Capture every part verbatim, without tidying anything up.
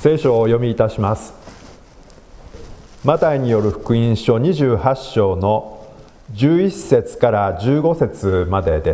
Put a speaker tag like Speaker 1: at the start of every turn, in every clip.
Speaker 1: 聖書をお読みいたします。マタイによる福音書にじゅうはち章のじゅういっ節からじゅうご節までです。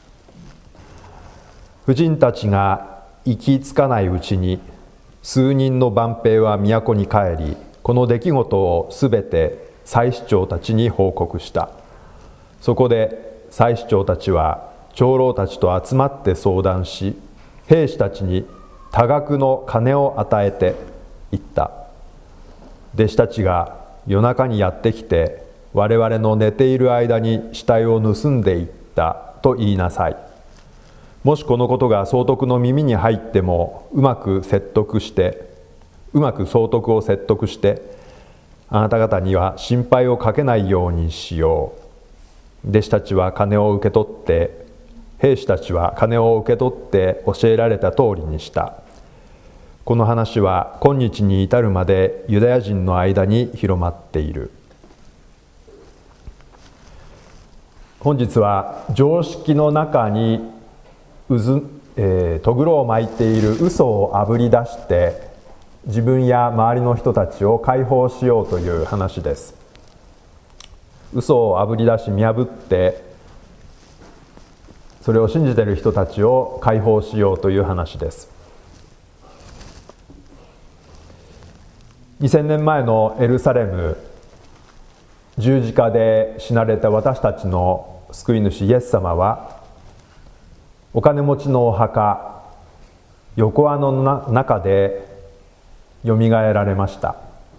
Speaker 1: 婦人たちが行き着かないうちに、数人の番兵は都に帰り、この出来事をすべて祭司長たちに報告した。そこで祭司長たちは長老たちと集まって相談し、兵士たちに多額の金を与えて言った。弟子たちが夜中にやってきて、我々の寝ている間に死体を盗んでいったと言いなさい。もしこのことが総督の耳に入っても、うまく説得してうまく総督を説得してあなた方には心配をかけないようにしよう。弟子たちは金を受け取って兵士たちは金を受け取って教えられた通りにした。この話は今日に至るまでユダヤ人の間に広まっている。本日は常識の中にうず、えー、とぐろを巻いている嘘をあぶり出して自分や周りの人たちを解放しようという話です。嘘をあぶり出し見破ってそれを信じている人たちを解放しようという話です。にせんねんまえのエルサレム、十字架で死なれた私たちの救い主イエス様は、お金持ちのお墓、横穴の中でよみがえられました。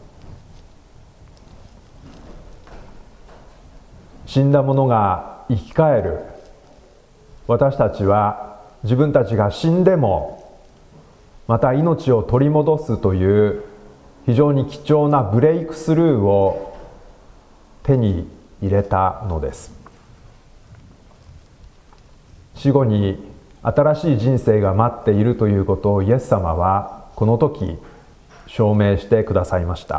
Speaker 1: 死んだ者が生き返る。私たちは自分たちが死んでもまた命を取り戻すという非常に貴重なブレイクスルーを手に入れたのです。死後に新しい人生が待っているということをイエス様はこの時証明してくださいました。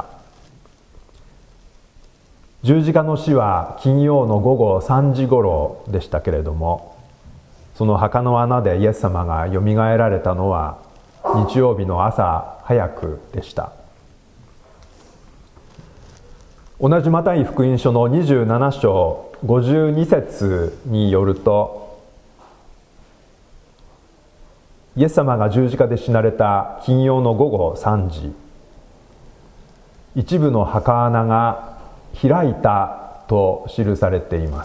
Speaker 1: 十字架の死は金曜の午後さんじごろでしたけれども、その墓の穴でイエス様がよみがえられたのは日曜日の朝早くでした。同じマタイ福音書のにじゅうなな章ごじゅうに節によると、イエス様が十字架で死なれた金曜の午後さんじ、一部の墓穴が開いたと記されています。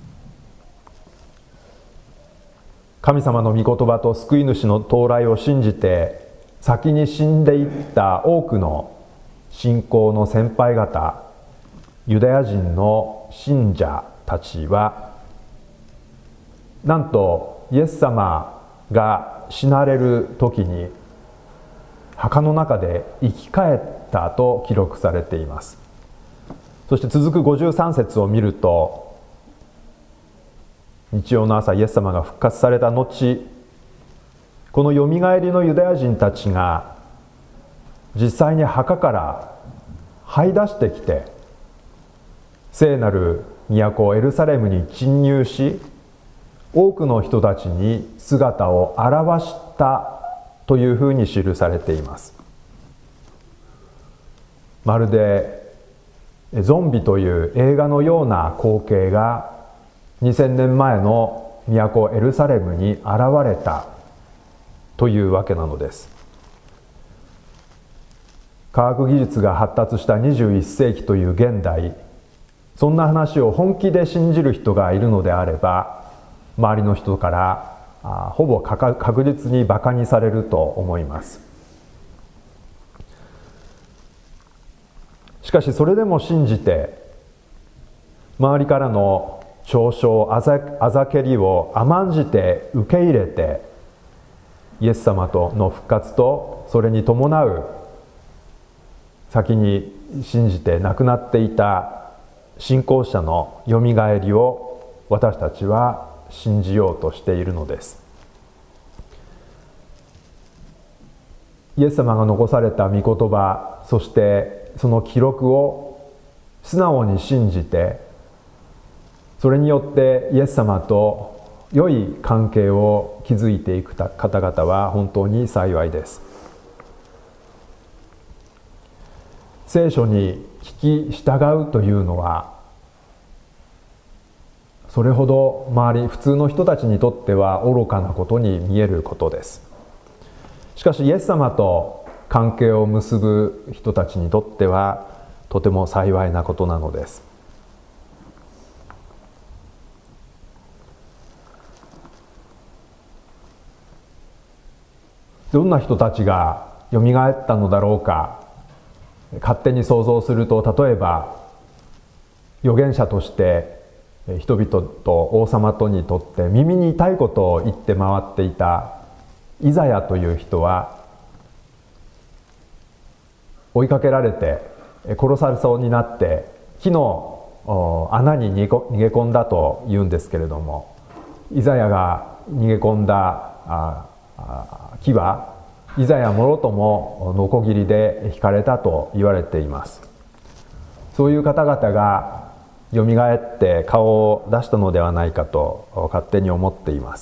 Speaker 1: 神様の御言葉と救い主の到来を信じて先に死んでいった多くの信仰の先輩方、ユダヤ人の信者たちは、なんとイエス様が死なれる時に墓の中で生き返ったと記録されています。そして続くごじゅうさん節を見ると、日曜の朝イエス様が復活された後、このよみがえりのユダヤ人たちが実際に墓から這い出してきて、聖なる都エルサレムに侵入し、多くの人たちに姿を現したというふうに記されています。まるでゾンビという映画のような光景がにせんねんまえの都エルサレムに現れたというわけなのです。科学技術が発達したにじゅういっ世紀という現代、そんな話を本気で信じる人がいるのであれば、周りの人からあほぼ確実にバカにされると思います。しかしそれでも信じて、周りからの嘲笑、あざ、あざけりを甘んじて受け入れて、イエス様との復活とそれに伴う先に信じて亡くなっていた信仰者のよみがえりを私たちは信じようとしているのです。イエス様が残された御言葉、そしてその記録を素直に信じて、それによってイエス様と良い関係を築いていく方々は本当に幸いです。 聖書に聞き従うというのはそれほど周り普通の人たちにとっては愚かなことに見えることです。しかしイエス様と関係を結ぶ人たちにとってはとても幸いなことなのです。どんな人たちがよみがえったのだろうか、勝手に想像すると、例えば預言者として人々と王様とにとって耳に痛いことを言って回っていたイザヤという人は追いかけられて殺されそうになって木の穴に逃げ込んだというんですけれども、イザヤが逃げ込んだ木はイザヤもろともノコギリで引かれたと言われています。そういう方々がよみがえって顔を出したのではないかと勝手に思っています。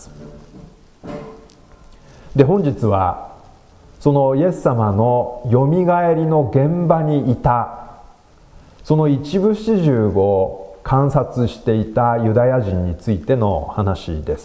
Speaker 1: で、本日はそのイエス様のよみがえりの現場にいたその一部始終を観察していたユダヤ人についての話です。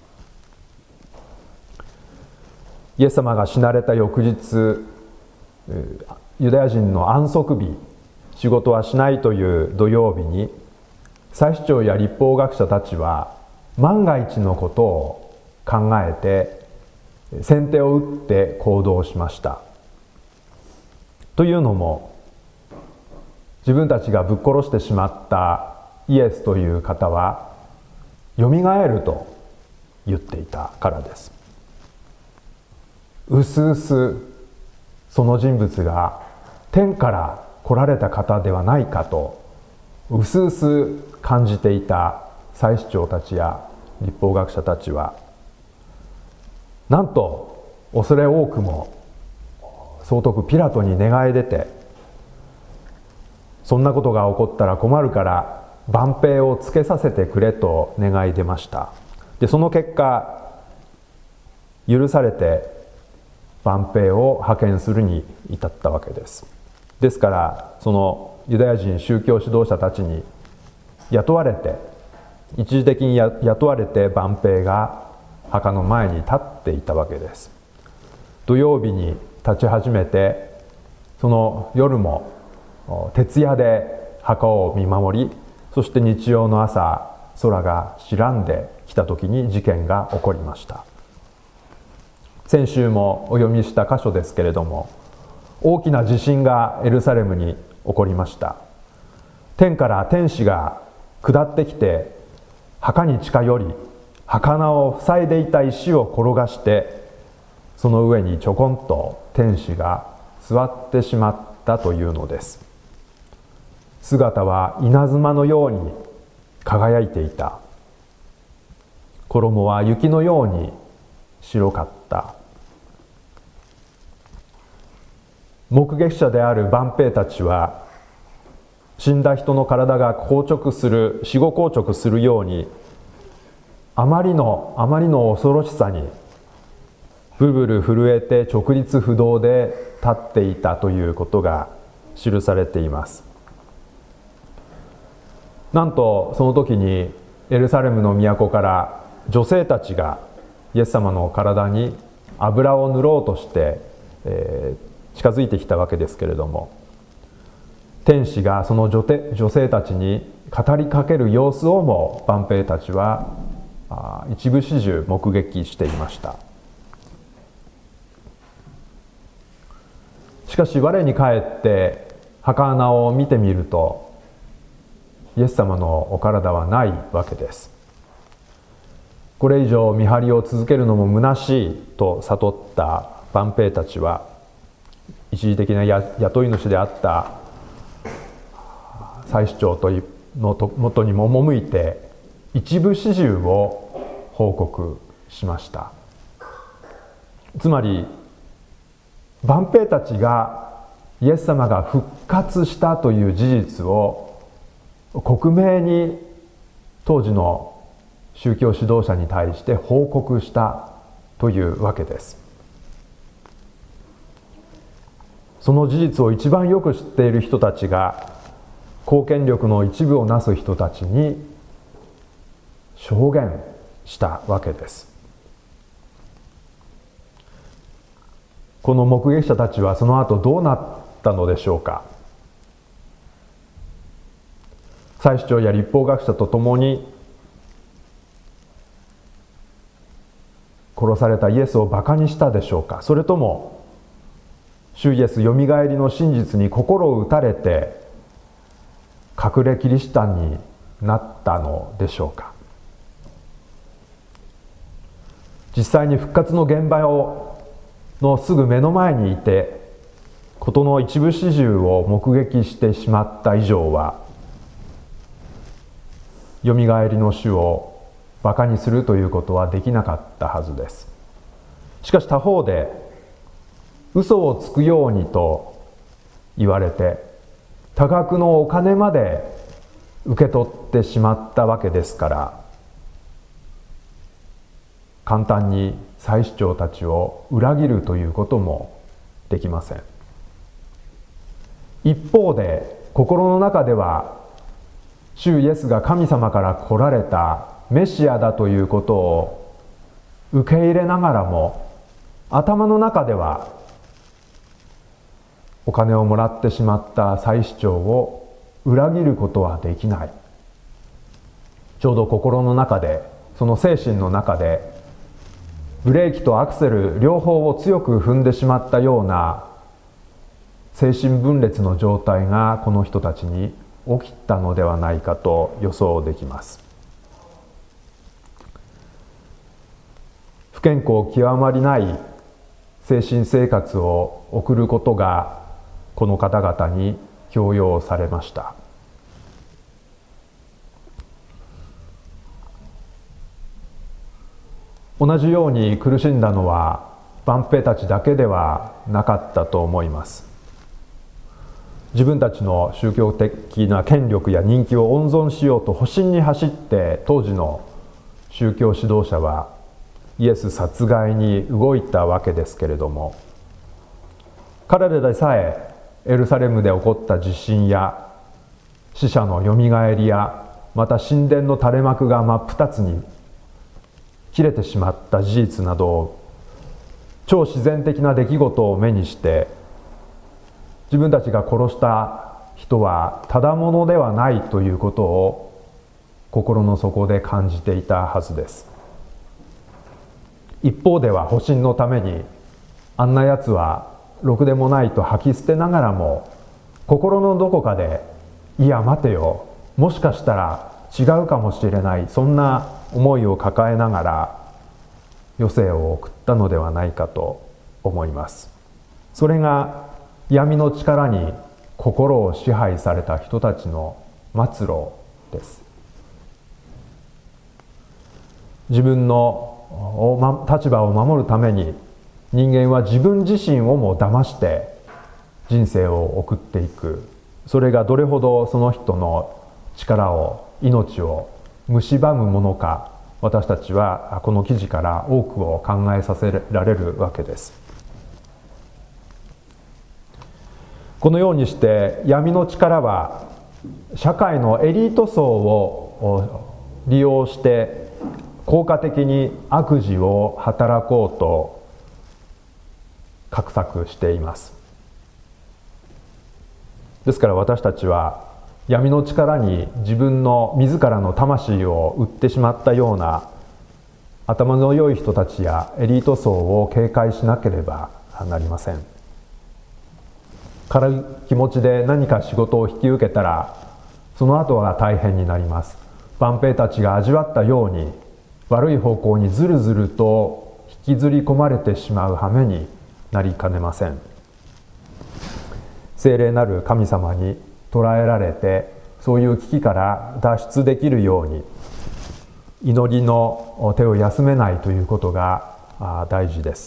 Speaker 1: イエス様が死なれた翌日、ユダヤ人の安息日、仕事はしないという土曜日に、祭司長や律法学者たちは万が一のことを考えて先手を打って行動しました。というのも、自分たちがぶっ殺してしまったイエスという方はよみがえると言っていたからです。うすうすその人物が天から来られた方ではないかとうすうす感じていた祭司長たちや律法学者たちは、なんと恐れ多くも総督ピラトに願い出て、そんなことが起こったら困るから万兵をつけさせてくれと願い出ました。で、その結果許されて万兵を派遣するに至ったわけです。ですからそのユダヤ人宗教指導者たちに雇われて、一時的に雇われて万兵が墓の前に立っていたわけです。土曜日に立ち始めて、その夜も徹夜で墓を見守り、そして日曜の朝空が白んできた時に事件が起こりました。先週もお読みした箇所ですけれども、大きな地震がエルサレムに起こりました。天から天使が下ってきて墓に近寄り、墓を塞いでいた石を転がして、その上にちょこんと天使が座ってしまったというのです。姿は稲妻のように輝いていた。衣は雪のように白かった。目撃者である万兵たちは、死んだ人の体が硬直する、死後硬直するように、あまりのあまりの恐ろしさにブブル震えて直立不動で立っていたということが記されています。なんとその時にエルサレムの都から女性たちがイエス様の体に油を塗ろうとして、えー、近づいてきたわけですけれども、天使がその女て女性たちに語りかける様子をも万兵たちは一部始終目撃していました。しかし我に返って墓穴を見てみると、イエス様のお体はないわけです。これ以上見張りを続けるのも虚しいと悟った万兵たちは、一時的な雇い主であった祭司長とのもとに赴いて一部始終を報告しました。つまり万兵たちがイエス様が復活したという事実を克明に当時の宗教指導者に対して報告したというわけです。 その事実を一番よく知っている人たちが公権力の一部をなす人たちに証言したわけです。この目撃者たちはその後どうなったのでしょうか。祭司長や律法学者と共に殺されたイエスをバカにしたでしょうか。それとも主イエスよみがえりの真実に心を打たれて隠れキリシタンになったのでしょうか。実際に復活の現場をのすぐ目の前にいて事の一部始終を目撃してしまった以上はよみがえりの主をバカにするということはできなかったはずです。しかし他方で嘘をつくようにと言われて多額のお金まで受け取ってしまったわけですから簡単に祭司長たちを裏切るということもできません。一方で心の中では主イエスが神様から来られたメシアだということを受け入れながらも頭の中ではお金をもらってしまった祭司長を裏切ることはできない。ちょうど心の中でその精神の中でブレーキとアクセル両方を強く踏んでしまったような精神分裂の状態がこの人たちに起きたのではないかと予想できます。不健康極まりない精神生活を送ることがこの方々に強要されました。同じように苦しんだのは万兵たちだけではなかったと思います。自分たちの宗教的な権力や人気を温存しようと保身に走って当時の宗教指導者はイエス殺害に動いたわけですけれども、彼らでさえエルサレムで起こった地震や死者のよみがえりやまた神殿の垂れ幕が真っ二つに切れてしまった事実などを超自然的な出来事を目にして自分たちが殺した人はただものではないということを心の底で感じていたはずです。一方では保身のためにあんなやつはろくでもないと吐き捨てながらも心のどこかでいや待てよもしかしたら違うかもしれないそんな思いを抱えながら余生を送ったのではないかと思います。それが闇の力に心を支配された人たちの末路です。自分の立場を守るために人間は自分自身をも騙して人生を送っていく。それがどれほどその人の力を命を蝕むものか私たちはこの記事から多くを考えさせられるわけです。このようにして闇の力は社会のエリート層を利用して効果的に悪事を働こうと画策しています。ですから私たちは闇の力に自分の自らの魂を売ってしまったような頭の良い人たちやエリート層を警戒しなければなりません。軽い気持ちで何か仕事を引き受けたらその後が大変になります。万兵たちが味わったように悪い方向にずるずると引きずり込まれてしまう羽目になりかねません。聖霊なる神様に捉えられてそういう危機から脱出できるように祈りの手を休めないということが大事です。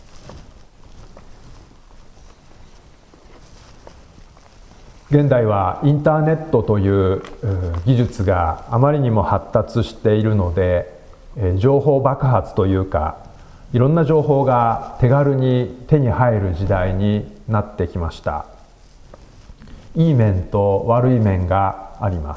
Speaker 1: 現代はインターネットという技術があまりにも発達しているので情報爆発というかいろんな情報が手軽に手に入る時代になってきました。いい面と悪い面があります。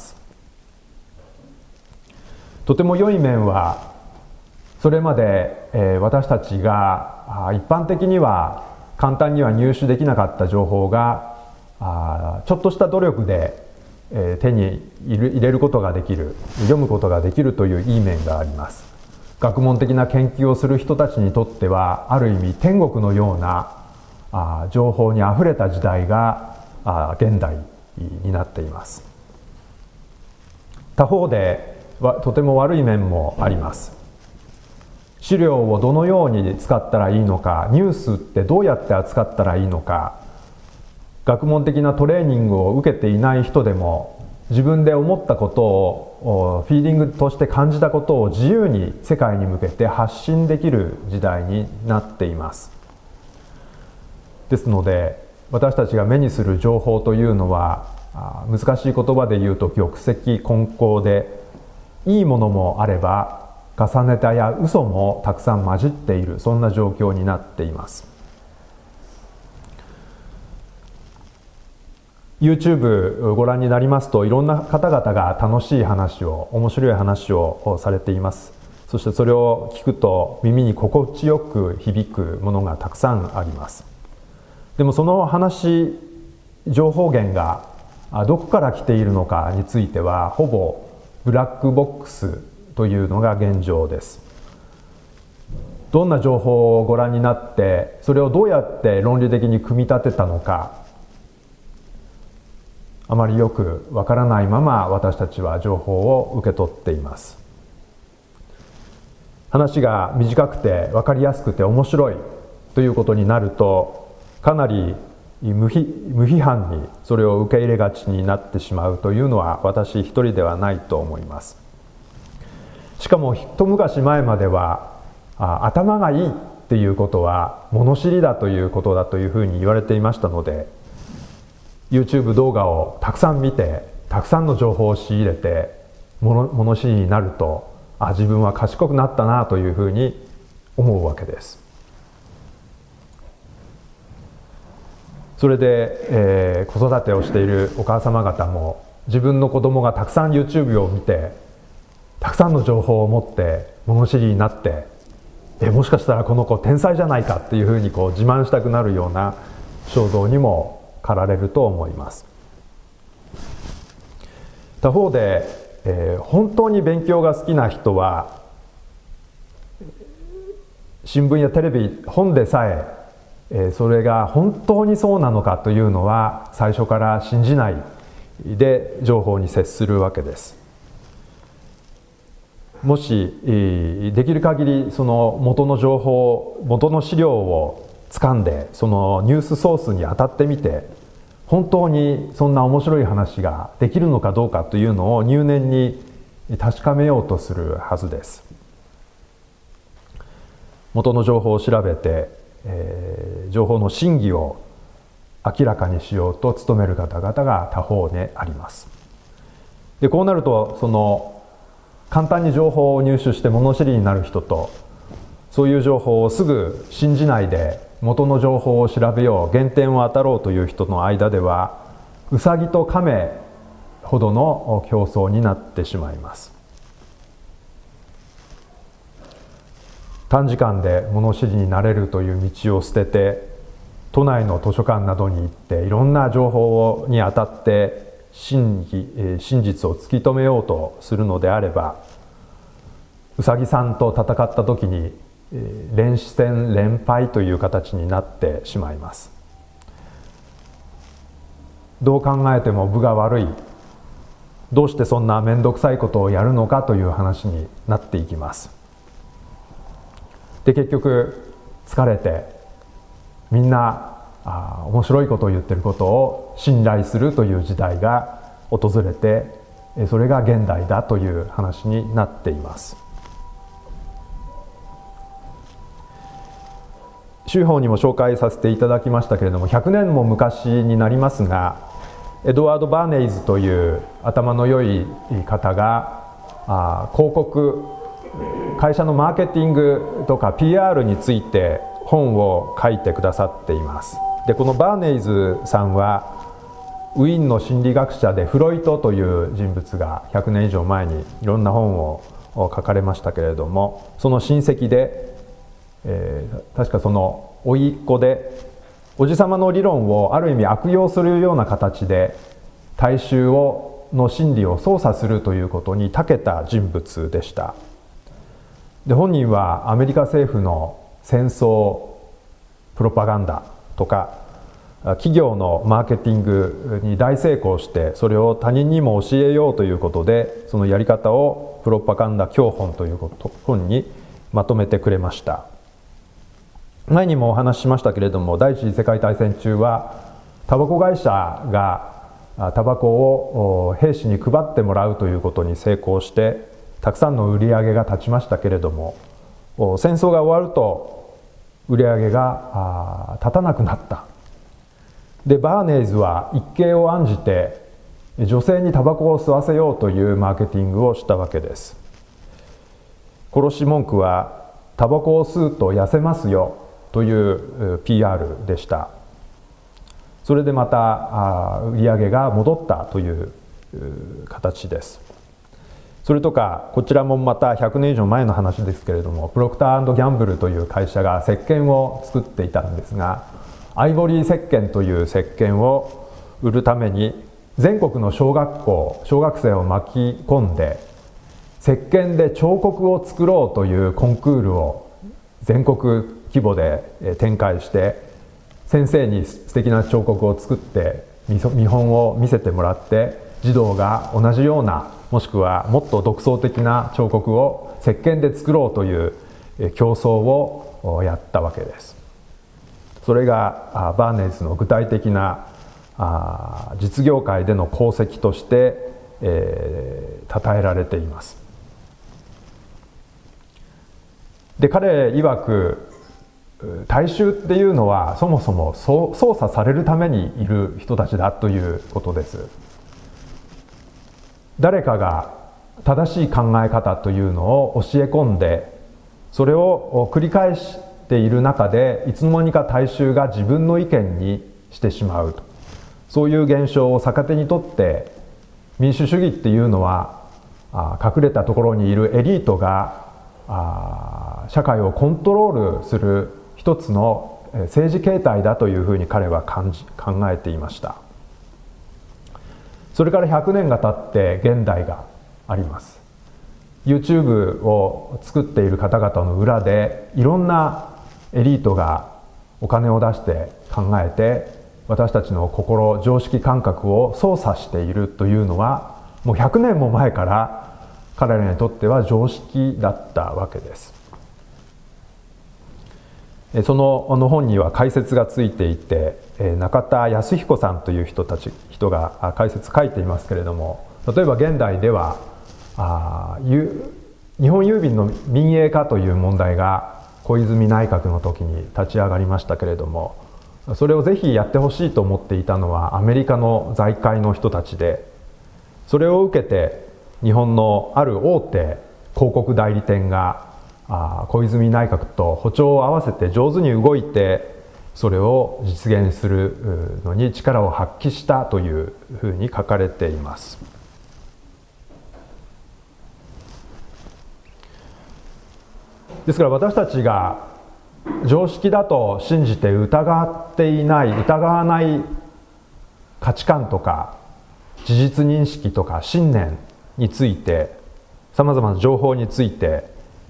Speaker 1: とても良い面は、それまで、えー、私たちが一般的には簡単には入手できなかった情報があちょっとした努力で、えー、手に入れることができる、読むことができるといういい面があります。学問的な研究をする人たちにとっては、ある意味天国のようなあ情報にあふれた時代があ現代になっています。他方でとても悪い面もあります。資料をどのように使ったらいいのか、ニュースってどうやって扱ったらいいのか、学問的なトレーニングを受けていない人でも自分で思ったことをフィーリングとして感じたことを自由に世界に向けて発信できる時代になっています。ですので私たちが目にする情報というのは、難しい言葉で言うと玉石混交で、いいものもあれば重ねたや嘘もたくさん混じっている、そんな状況になっています。 YouTube ご覧になりますと、いろんな方々が楽しい話を、面白い話をされています。そしてそれを聞くと耳に心地よく響くものがたくさんあります。でもその話、情報源がどこから来ているのかについては、ほぼブラックボックスというのが現状です。どんな情報をご覧になって、それをどうやって論理的に組み立てたのか、あまりよくわからないまま私たちは情報を受け取っています。話が短くてわかりやすくて面白いということになると、かなり無批、無批判にそれを受け入れがちになってしまうというのは私一人ではないと思います。しかも一昔前まではあ頭がいいっていうことは物知りだということだというふうに言われていましたので、 YouTube 動画をたくさん見てたくさんの情報を仕入れて物、物知りになると、あ自分は賢くなったなというふうに思うわけです。それで、えー、子育てをしているお母様方も、自分の子供がたくさん YouTube を見てたくさんの情報を持って物知りになって、えもしかしたらこの子天才じゃないかっていうふうにこう自慢したくなるような衝動にも駆られると思います。他方で、えー、本当に勉強が好きな人は、新聞やテレビ、本でさえそれが本当にそうなのかというのは最初から信じないで情報に接するわけです。もしできる限りその元の情報、元の資料を掴んで、そのニュースソースに当たってみて、本当にそんな面白い話ができるのかどうかというのを入念に確かめようとするはずです。元の情報を調べて、えー、情報の真偽を明らかにしようと努める方々が他方であります。でこうなると、その簡単に情報を入手して物知りになる人と、そういう情報をすぐ信じないで元の情報を調べよう、原点を当たろうという人の間では、ウサギとカメほどの競争になってしまいます。短時間で物知りになれるという道を捨てて、都内の図書館などに行っていろんな情報に当たって真偽、真実を突き止めようとするのであれば、うさぎさんと戦った時に連戦連敗という形になってしまいます。どう考えても分が悪い、どうしてそんな面倒くさいことをやるのかという話になっていきます。で結局疲れて、みんなあ面白いことを言ってることを信頼するという時代が訪れて、それが現代だという話になっています。宗法にも紹介させていただきましたけれども、ひゃくねんも昔になりますが、エドワード・バーネイズという頭の良い方があ広告、会社のマーケティングとか ピーアール について本を書いてくださっています。 でこのバーネイズさんはウィーンの心理学者でフロイトという人物がひゃくねん以上前にいろんな本を書かれましたけれども、その親戚で、えー、確かその甥っ子でおじさまの理論をある意味悪用するような形で大衆をの心理を操作するということに長けた人物でした。で本人はアメリカ政府の戦争プロパガンダとか企業のマーケティングに大成功して、それを他人にも教えようということで、そのやり方をプロパガンダ教本という本にまとめてくれました。前にもお話ししましたけれども、第一次世界大戦中はタバコ会社がタバコを兵士に配ってもらうということに成功して、たくさんの売り上げが立ちましたけれども、戦争が終わると売り上げが立たなくなった。でバーネイズは一計を案じて女性にタバコを吸わせようというマーケティングをしたわけです。殺し文句はタバコを吸うと痩せますよという ピーアール でした。それでまた売り上げが戻ったという形です。それとかこちらもまたひゃくねん以上前の話ですけれども、プロクター&ギャンブルという会社が石鹸を作っていたんですが、アイボリー石鹸という石鹸を売るために全国の小学校小学生を巻き込んで石鹸で彫刻を作ろうというコンクールを全国規模で展開して、先生に素敵な彫刻を作って見本を見せてもらって、児童が同じようなもしくはもっと独創的な彫刻を石鹸で作ろうという競争をやったわけです。それがバーネイズの具体的な実業界での功績として、えー、称えられています。で彼曰く、大衆っていうのはそもそも操作されるためにいる人たちだということです。誰かが正しい考え方というのを教え込んで、それを繰り返している中でいつの間にか大衆が自分の意見にしてしまうと、そういう現象を逆手にとって、民主主義っていうのは隠れたところにいるエリートが社会をコントロールする一つの政治形態だというふうに彼は感じ考えていました。それからひゃくねんが経って現代があります。 YouTube を作っている方々の裏でいろんなエリートがお金を出して考えて、私たちの心常識感覚を操作しているというのはもうひゃくねんも前から彼らにとっては常識だったわけです。そのの本には解説がついていて、中田康彦さんという人たち人が解説書いていますけれども、例えば現代ではあ日本郵便の民営化という問題が小泉内閣の時に立ち上がりましたけれども、それをぜひやってほしいと思っていたのはアメリカの財界の人たちで、それを受けて日本のある大手広告代理店が小泉内閣と歩調を合わせて上手に動いて、それを実現するのに力を発揮したというふうに書かれています。ですから私たちが常識だと信じて疑っていない疑わない価値観とか事実認識とか信念について、さまざまな情報について、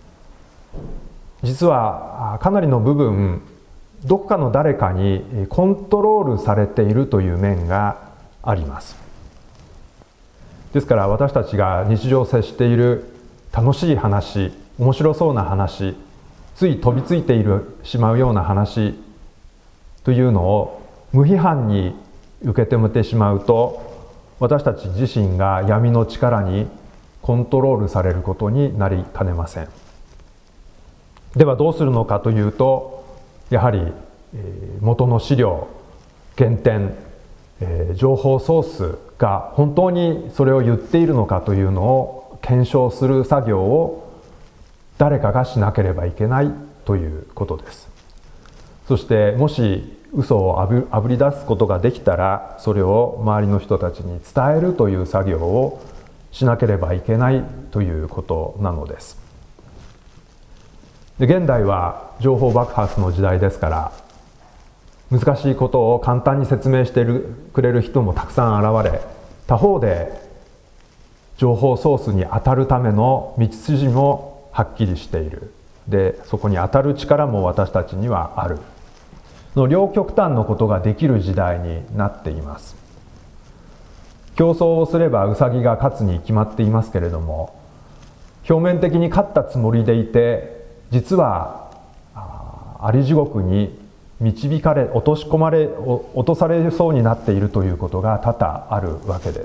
Speaker 1: 実はかなりの部分どこかの誰かにコントロールされているという面があります。ですから私たちが日常接している楽しい話、面白そうな話、つい飛びついているしまうような話というのを無批判に受け止めてしまうと、私たち自身が闇の力にコントロールされることになりかねません。ではどうするのかというと、やはり元の資料、原点、情報ソースが本当にそれを言っているのかというのを検証する作業を誰かがしなければいけないということです。そしてもし嘘をあぶあぶり出すことができたら、それを周りの人たちに伝えるという作業をしなければいけないということなのです。で、現代は情報爆発の時代ですから、難しいことを簡単に説明してくれる人もたくさん現れ、他方で情報ソースに当たるための道筋もはっきりしている。で、そこに当たる力も私たちにはある。の両極端のことができる時代になっています。競争をすればウサギが勝つに決まっていますけれども、表面的に勝ったつもりでいて、実はあり地獄に導かれ、落とし込まれ、落とされそうになっているということが多々あるわけです。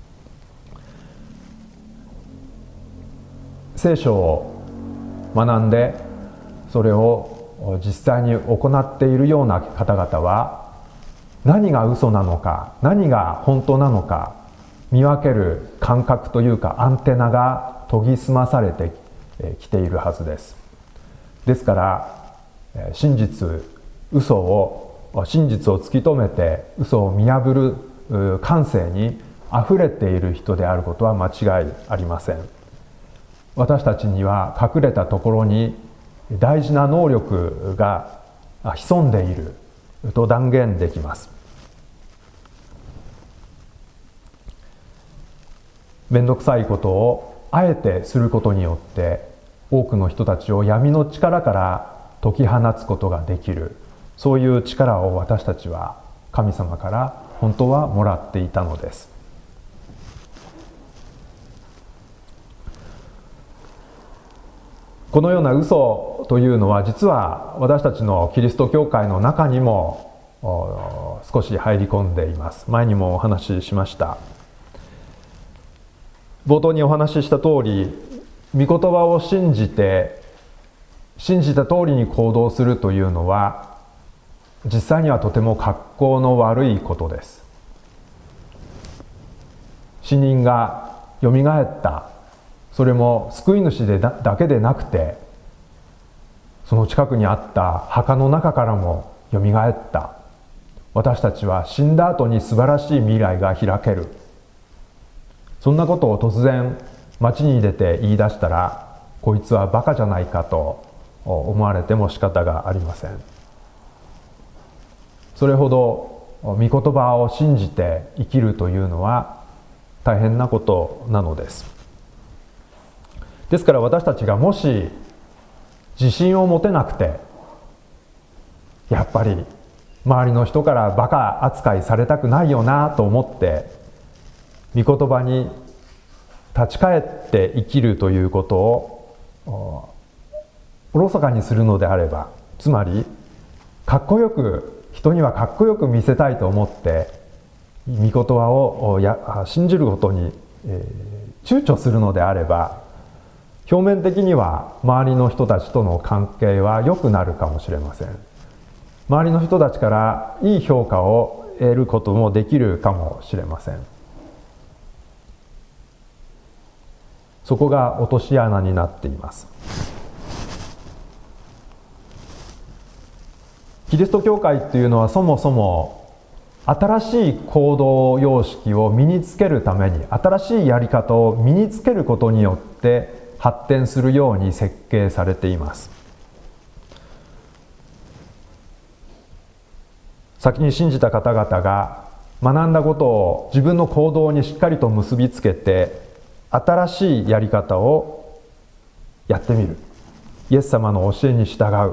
Speaker 1: 聖書を学んで、それを実際に行っているような方々は、何が嘘なのか、何が本当なのか見分ける感覚というかアンテナが研ぎ澄まされてきているはずです。ですから真実、嘘を真実を突き止めて嘘を見破る感性にあふれている人であることは間違いありません。私たちには隠れたところに大事な能力が潜んでいると断言できます。めんどくさいことをあえてすることによって多くの人たちを闇の力から解き放つことができる、そういう力を私たちは神様から本当はもらっていたのです。このような嘘というのは実は私たちのキリスト教会の中にも少し入り込んでいます。前にもお話ししました。冒頭にお話しした通り、御言葉を信じて信じた通りに行動するというのは実際にはとても格好の悪いことです。死人がよみがえった、それも救い主でだけでなくて、その近くにあった墓の中からもよみがえった。私たちは死んだ後に素晴らしい未来が開ける。そんなことを突然街に出て言い出したら、こいつはバカじゃないかと思われても仕方がありません。それほど御言葉を信じて生きるというのは大変なことなのです。ですから私たちがもし自信を持てなくて、やっぱり周りの人からバカ扱いされたくないよなと思って御言葉に立ち返って生きるということをおろそかにするのであれば、つまりかっこよく、人にはかっこよく見せたいと思って御言葉をや信じることに、えー、躊躇するのであれば、表面的には周りの人たちとの関係は良くなるかもしれません。周りの人たちからいい評価を得ることもできるかもしれません。そこが落とし穴になっています。キリスト教会っていうのはそもそも新しい行動様式を身につけるために、新しいやり方を身につけることによって発展するように設計されています。先に信じた方々が学んだことを自分の行動にしっかりと結びつけて、新しいやり方をやってみる。イエス様の教えに従う。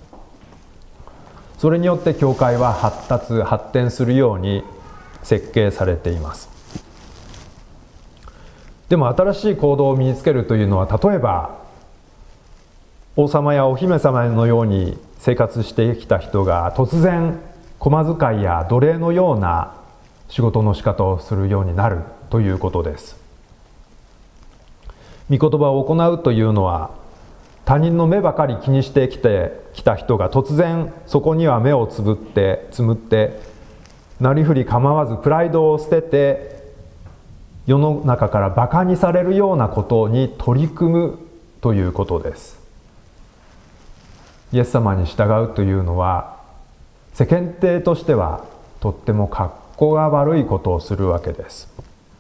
Speaker 1: それによって教会は発達、発展するように設計されています。でも新しい行動を身につけるというのは、例えば王様やお姫様のように生活してきた人が突然駒遣いや奴隷のような仕事の仕方をするようになるということです。御言葉を行うというのは、他人の目ばかり気にしてきてきた人が突然そこには目をつぶってつむってなりふり構わずプライドを捨てて、世の中からバカにされるようなことに取り組むということです。イエス様に従うというのは、 世間体としてはとっても格好が悪いことをするわけです。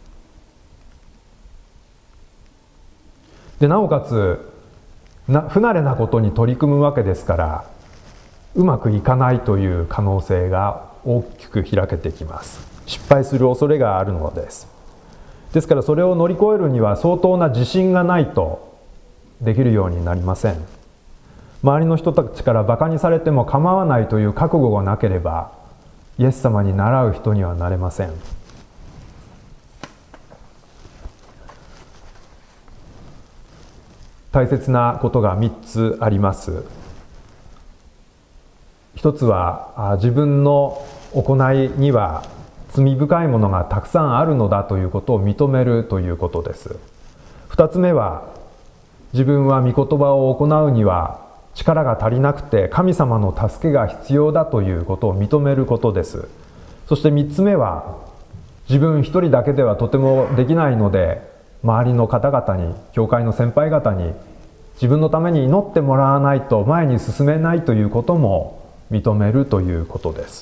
Speaker 1: でなおかつな不慣れなことに取り組むわけですから、うまくいかないという可能性が大きく開けてきます。失敗する恐れがあるのです。ですからそれを乗り越えるには相当な自信がないとできるようになりません。周りの人たちからバカにされても構わないという覚悟がなければ、イエス様に倣う人にはなれません。大切なことがみっつあります。一つは自分の行いには罪深いものがたくさんあるのだということを認めるということです。二つ目は自分は御言葉を行うには力が足りなくて神様の助けが必要だということを認めることです。そして三つ目は自分一人だけではとてもできないので、周りの方々に、教会の先輩方に自分のために祈ってもらわないと前に進めないということも認めるということです。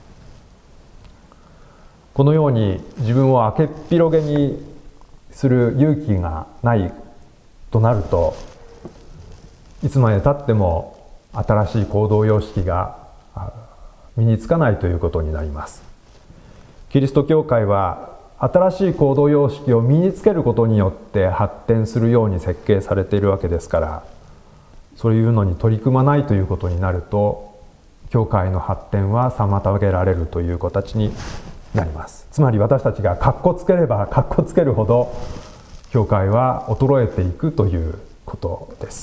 Speaker 1: このように自分を明けっ広げにする勇気がないとなると、いつまでたっても新しい行動様式が身につかないということになります。キリスト教会は新しい行動様式を身につけることによって発展するように設計されているわけですから、そういうのに取り組まないということになると、教会の発展は妨げられるという形になります。つまり私たちがかっこつければかっこつけるほど教会は衰えていくということです。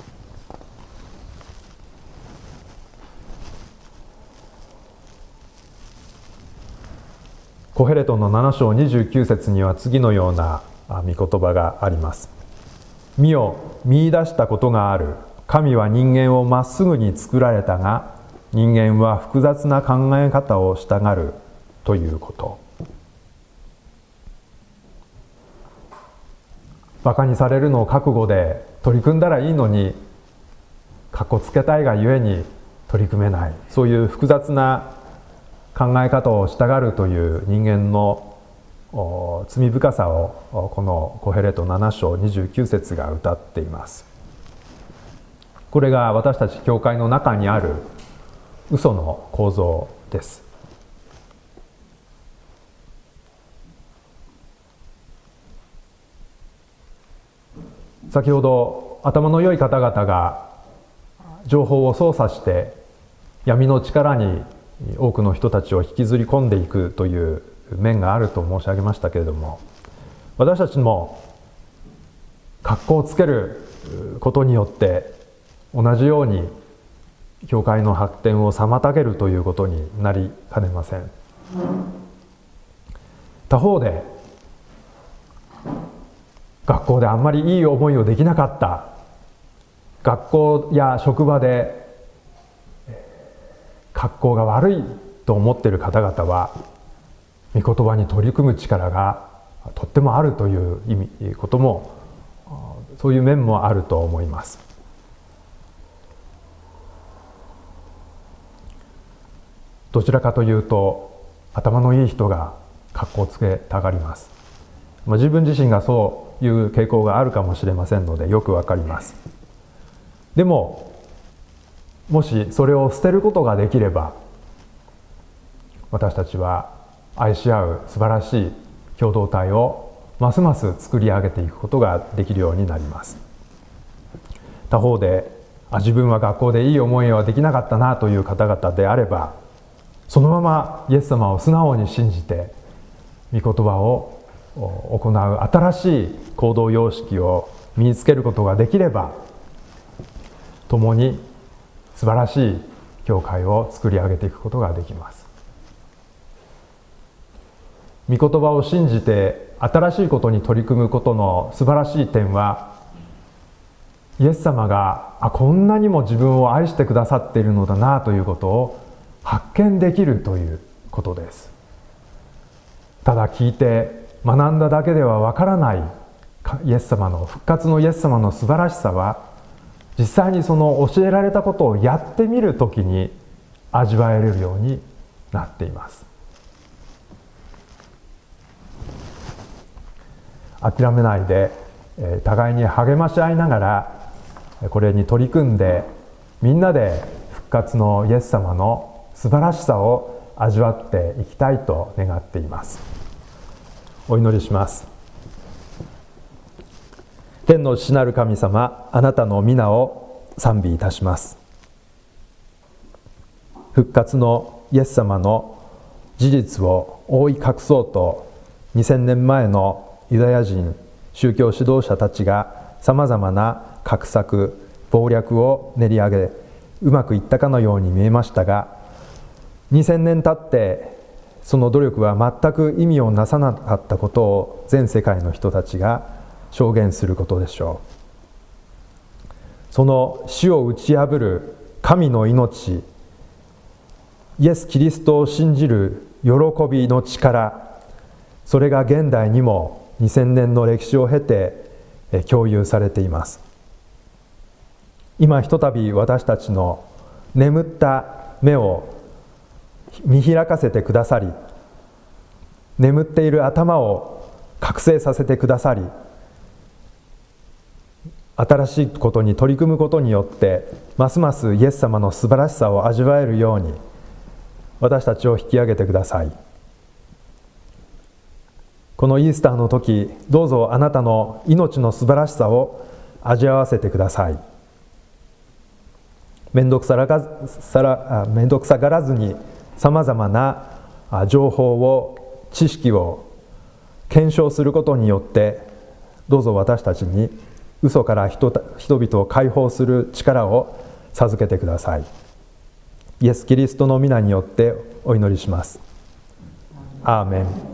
Speaker 1: コヘレトのなな章にじゅうきゅう節には次のような御言葉があります。見よ、見出したことがある。神は人間をまっすぐに作られたが、人間は複雑な考え方をしたがるということ。バカにされるのを覚悟で取り組んだらいいのに、かっこつけたいがゆえに取り組めない、そういう複雑な考え方をしたがるという人間の罪深さをこのコヘレトなな章にじゅうきゅう節が歌っています。これが私たち教会の中にある嘘の構造です。先ほど頭の良い方々が情報を操作して闇の力に多くの人たちを引きずり込んでいくという面があると申し上げましたけれども、私たちも格好をつけることによって同じように教会の発展を妨げるということになりかねません。他方で学校であんまりいい思いをできなかった、学校や職場で格好が悪いと思っている方々は、御言葉に取り組む力がとってもあるという意味ことも、そういう面もあると思います。どちらかというと頭のいい人が格好つけたがります。自分自身がそういう傾向があるかもしれませんのでよくわかります。でももしそれを捨てることができれば、私たちは愛し合う素晴らしい共同体をますます作り上げていくことができるようになります。他方で、あ、自分は学校でいい思いはできなかったなという方々であれば、そのままイエス様を素直に信じて御言葉を行う新しい行動様式を身につけることができれば、共に素晴らしい教会を作り上げていくことができます。御言葉を信じて新しいことに取り組むことの素晴らしい点は、イエス様があこんなにも自分を愛してくださっているのだなということを発見できるということです。ただ聞いて学んだだけではわからないイエス様の復活のイエス様の素晴らしさは、実際にその教えられたことをやってみるときに味わえるようになっています。諦めないで互いに励まし合いながらこれに取り組んで、みんなで復活のイエス様の素晴らしさを味わっていきたいと願っています。お祈りします。天の父なる神様、あなたの御名を賛美いたします。復活のイエス様の事実を覆い隠そうと、にせんねんまえのユダヤ人宗教指導者たちがさまざまな画策謀略を練り上げ、うまくいったかのように見えましたが、にせんねん経ってその努力は全く意味をなさなかったことを全世界の人たちが証言することでしょう。その死を打ち破る神の命、イエス・キリストを信じる喜びの力、それが現代にもにせんねんの歴史を経て共有されています。今ひとたび私たちの眠った目を見開かせてくださり、眠っている頭を覚醒させてくださり、新しいことに取り組むことによってますますイエス様の素晴らしさを味わえるように私たちを引き上げてください。このイースターの時、どうぞあなたの命の素晴らしさを味わわせてください。面倒くさがら、面倒くさがらずにさまざまな情報を、知識を検証することによって、どうぞ私たちに嘘から 人, 人々を解放する力を授けてください。イエス・キリストの皆によってお祈りします。アーメン。